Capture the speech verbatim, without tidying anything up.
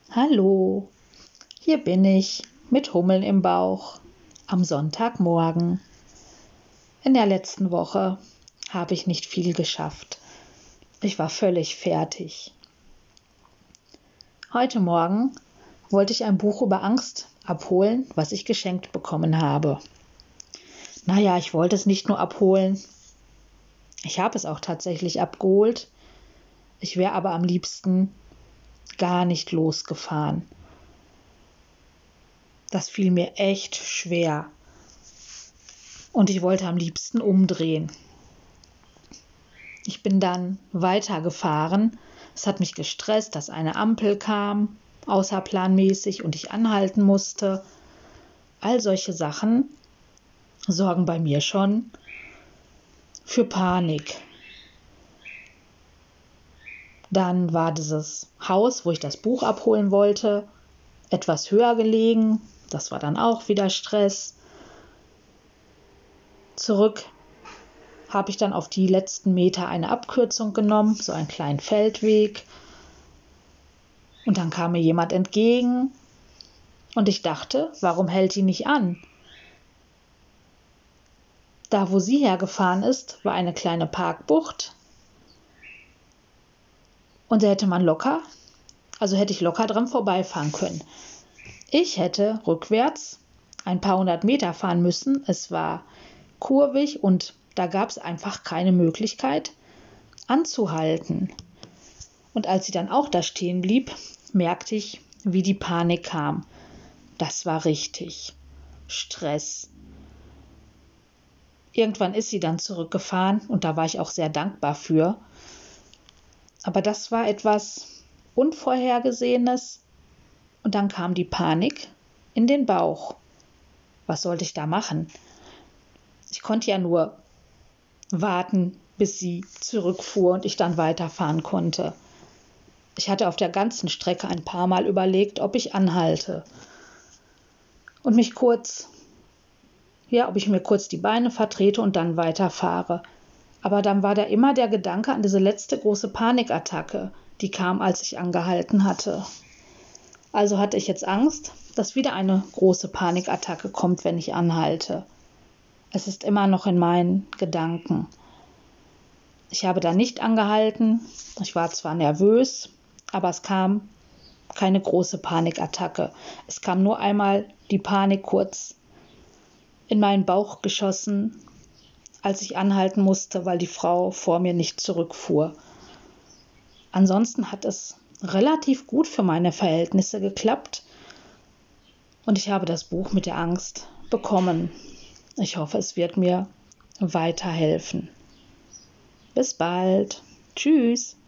Hallo, hier bin ich mit Hummeln im Bauch am Sonntagmorgen. In der letzten Woche habe ich nicht viel geschafft. Ich war völlig fertig. Heute Morgen wollte ich ein Buch über Angst abholen, was ich geschenkt bekommen habe. Naja, ich wollte es nicht nur abholen. Ich habe es auch tatsächlich abgeholt. Ich wäre aber am liebsten gar nicht losgefahren. Das fiel mir echt schwer. Und ich wollte am liebsten umdrehen. Ich bin dann weitergefahren. Es hat mich gestresst, dass eine Ampel kam, außerplanmäßig, und ich anhalten musste. All solche Sachen sorgen bei mir schon für Panik. Dann war dieses Haus, wo ich das Buch abholen wollte, etwas höher gelegen. Das war dann auch wieder Stress. Zurück habe ich dann auf die letzten Meter eine Abkürzung genommen, so einen kleinen Feldweg. Und dann kam mir jemand entgegen und ich dachte, warum hält die nicht an? Da, wo sie hergefahren ist, war eine kleine Parkbucht. Und da hätte man locker, also hätte ich locker dran vorbeifahren können. Ich hätte rückwärts ein paar hundert Meter fahren müssen. Es war kurvig und da gab es einfach keine Möglichkeit anzuhalten. Und als sie dann auch da stehen blieb, merkte ich, wie die Panik kam. Das war richtig Stress. Irgendwann ist sie dann zurückgefahren und da war ich auch sehr dankbar für. Aber das war etwas Unvorhergesehenes und dann kam die Panik in den Bauch. Was sollte ich da machen? Ich konnte ja nur warten, bis sie zurückfuhr und ich dann weiterfahren konnte. Ich hatte auf der ganzen Strecke ein paar Mal überlegt, ob ich anhalte und mich kurz, ja, ob ich mir kurz die Beine vertrete und dann weiterfahre. Aber dann war da immer der Gedanke an diese letzte große Panikattacke, die kam, als ich angehalten hatte. Also hatte ich jetzt Angst, dass wieder eine große Panikattacke kommt, wenn ich anhalte. Es ist immer noch in meinen Gedanken. Ich habe da nicht angehalten. Ich war zwar nervös, aber es kam keine große Panikattacke. Es kam nur einmal die Panik kurz in meinen Bauch geschossen, als ich anhalten musste, weil die Frau vor mir nicht zurückfuhr. Ansonsten hat es relativ gut für meine Verhältnisse geklappt und ich habe das Buch mit der Angst bekommen. Ich hoffe, es wird mir weiterhelfen. Bis bald. Tschüss.